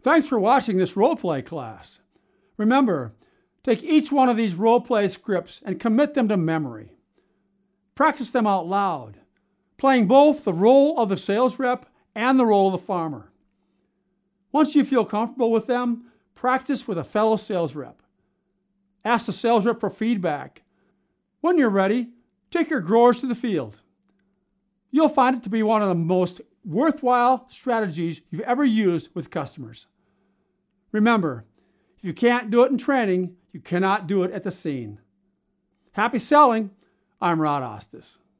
Thanks for watching this role-play class. Remember, take each one of these role-play scripts and commit them to memory. Practice them out loud, playing both the role of the sales rep and the role of the farmer. Once you feel comfortable with them, practice with a fellow sales rep. Ask the sales rep for feedback. When you're ready, take your growers to the field. You'll find it to be one of the most worthwhile strategies you've ever used with customers. Remember, if you can't do it in training, you cannot do it at the scene. Happy selling. I'm Rod Ostis.